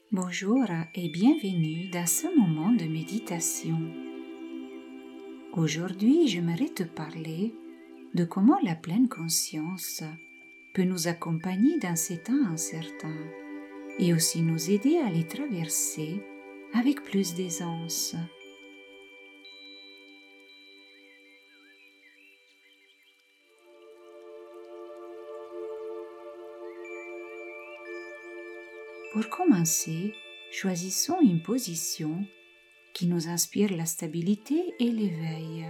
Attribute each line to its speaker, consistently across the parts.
Speaker 1: Bonjour et bienvenue dans ce moment de méditation. Aujourd'hui, j'aimerais te parler de comment la pleine conscience peut nous accompagner dans ces temps incertains et aussi nous aider à les traverser avec plus d'aisance. Pour commencer, choisissons une position qui nous inspire la stabilité et l'éveil.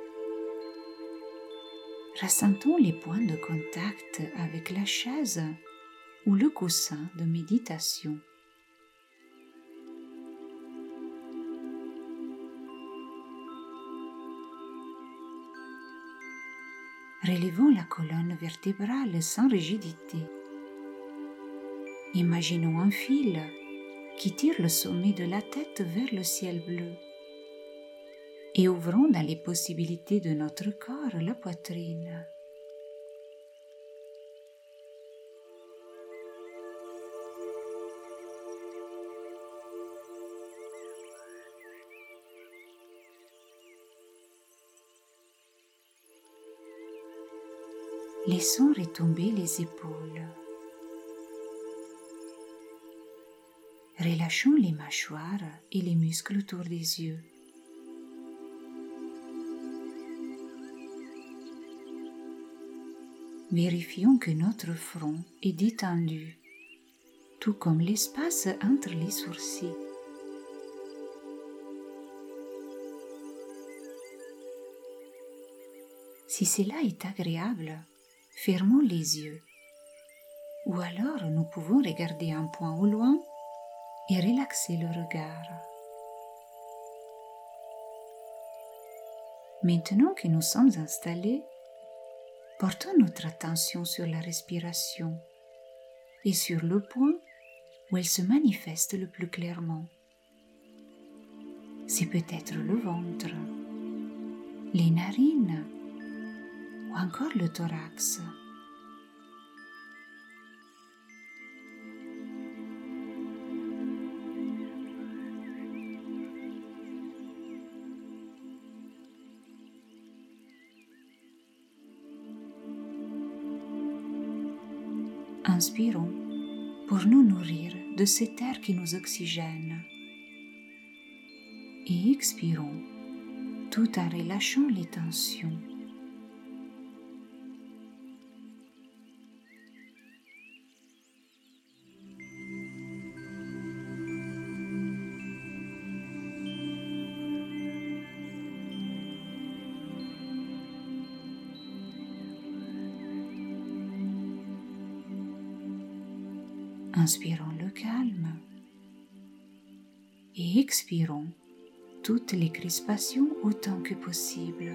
Speaker 1: Ressentons les points de contact avec la chaise ou le coussin de méditation. Relevons la colonne vertébrale sans rigidité. Imaginons un fil qui tire le sommet de la tête vers le ciel bleu et ouvrons dans les possibilités de notre corps la poitrine. Laissons retomber les épaules. Relâchons les mâchoires et les muscles autour des yeux. Vérifions que notre front est détendu, tout comme l'espace entre les sourcils. Si cela est agréable, fermons les yeux, ou alors nous pouvons regarder un point au loin et relaxer le regard. Maintenant que nous sommes installés, portons notre attention sur la respiration et sur le point où elle se manifeste le plus clairement. C'est peut-être le ventre, les narines ou encore le thorax. Inspirons pour nous nourrir de cet air qui nous oxygène et expirons tout en relâchant les tensions. Inspirons le calme et expirons toutes les crispations autant que possible.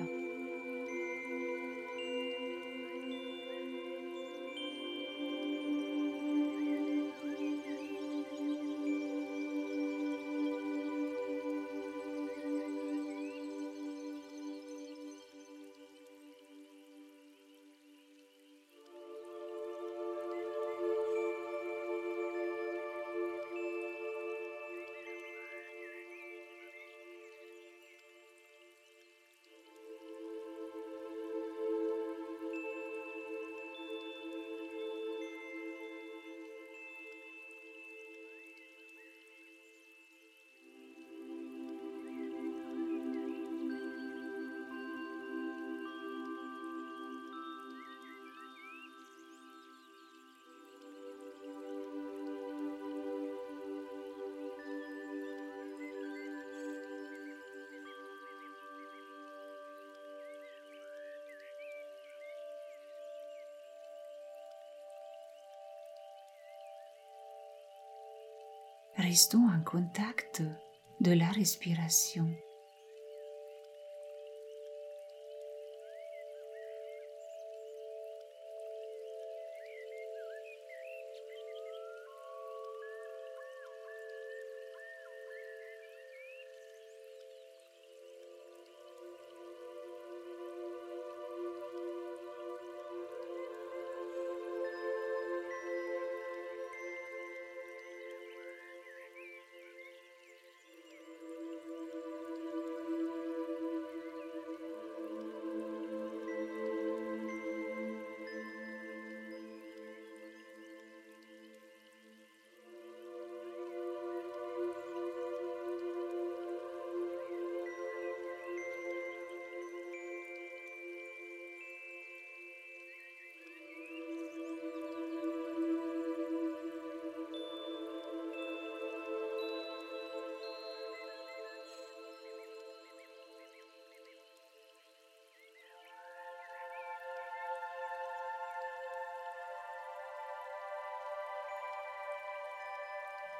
Speaker 1: Restons en contact de la respiration.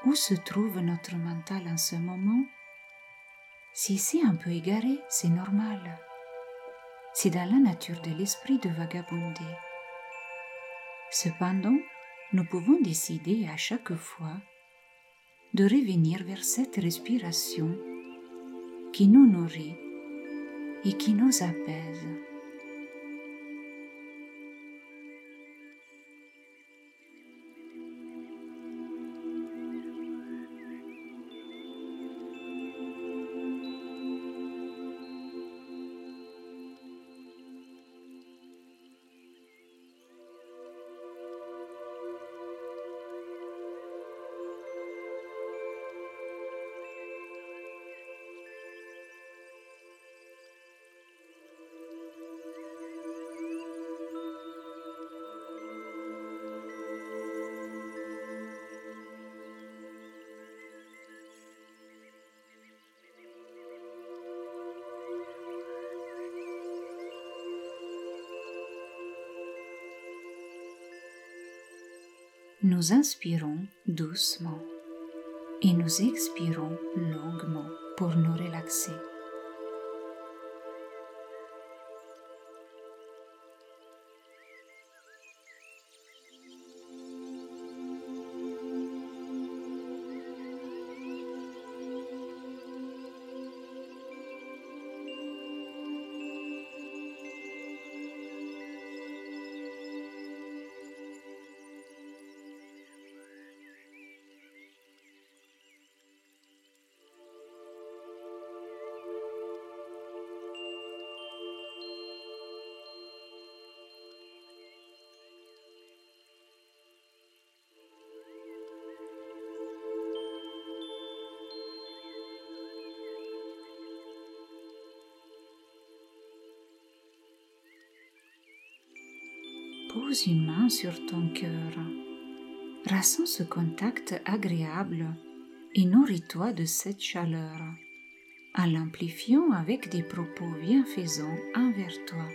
Speaker 1: où se trouve notre mental en ce moment. Si c'est un peu égaré, c'est normal. C'est dans la nature de l'esprit de vagabonder. Cependant, nous pouvons décider à chaque fois de revenir vers cette respiration qui nous nourrit et qui nous apaise. Nous inspirons doucement et nous expirons longuement pour nous relaxer. Pose une main sur ton cœur. Ressens ce contact agréable et nourris-toi de cette chaleur en l'amplifiant avec des propos bienfaisants envers toi.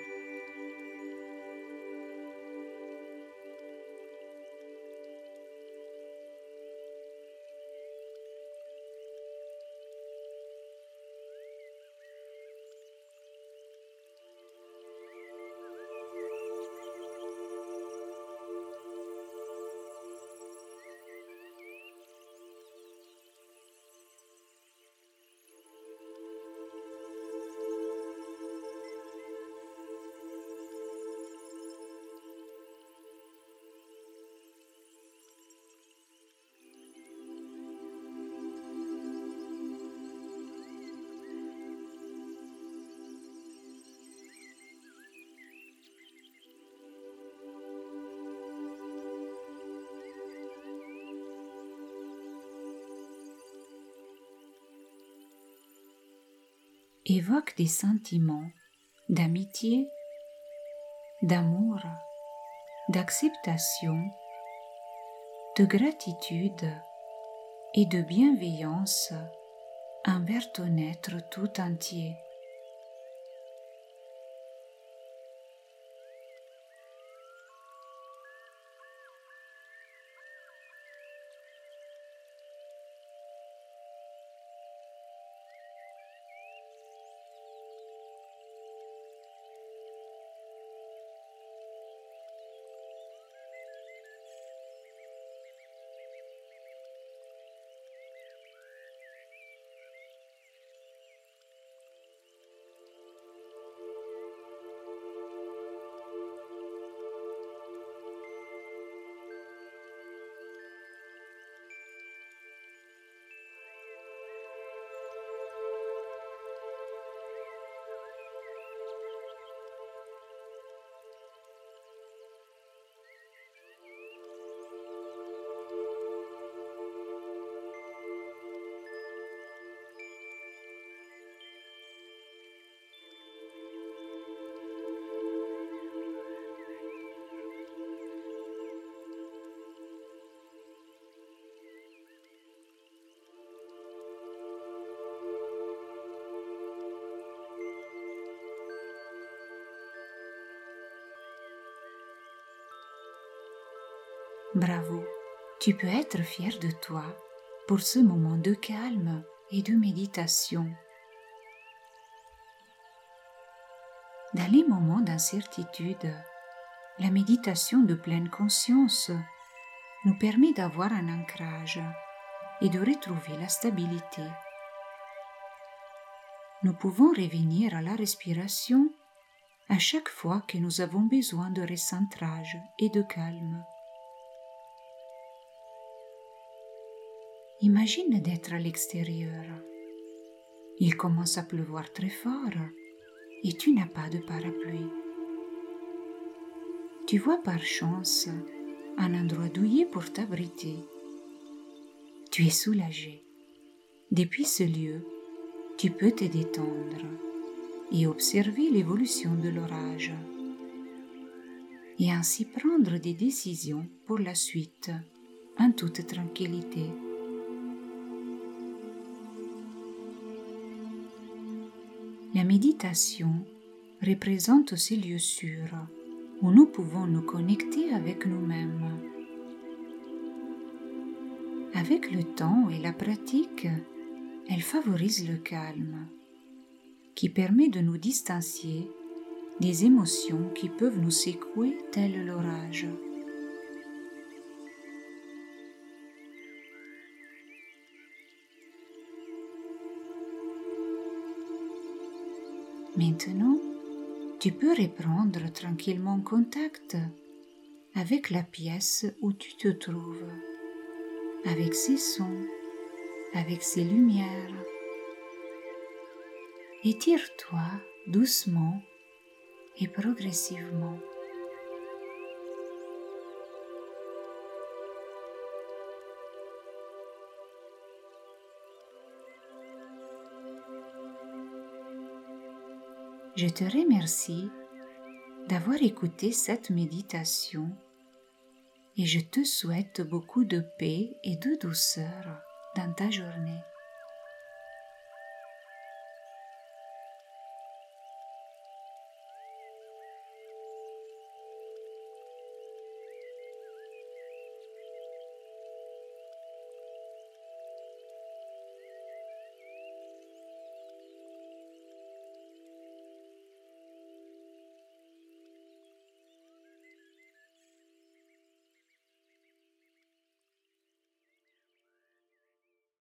Speaker 1: Évoque des sentiments d'amitié, d'amour, d'acceptation, de gratitude et de bienveillance envers ton être tout entier. Bravo, tu peux être fier de toi pour ce moment de calme et de méditation. Dans les moments d'incertitude, la méditation de pleine conscience nous permet d'avoir un ancrage et de retrouver la stabilité. Nous pouvons revenir à la respiration à chaque fois que nous avons besoin de recentrage et de calme. Imagine d'être à l'extérieur. Il commence à pleuvoir très fort et tu n'as pas de parapluie. Tu vois par chance un endroit douillet pour t'abriter. Tu es soulagé. Depuis ce lieu, tu peux te détendre et observer l'évolution de l'orage et ainsi prendre des décisions pour la suite en toute tranquillité. La méditation représente ces lieux sûrs où nous pouvons nous connecter avec nous-mêmes. Avec le temps et la pratique, elle favorise le calme, qui permet de nous distancier des émotions qui peuvent nous secouer tel l'orage. Maintenant, tu peux reprendre tranquillement contact avec la pièce où tu te trouves, avec ses sons, avec ses lumières. Étire-toi doucement et progressivement. Je te remercie d'avoir écouté cette méditation et je te souhaite beaucoup de paix et de douceur dans ta journée.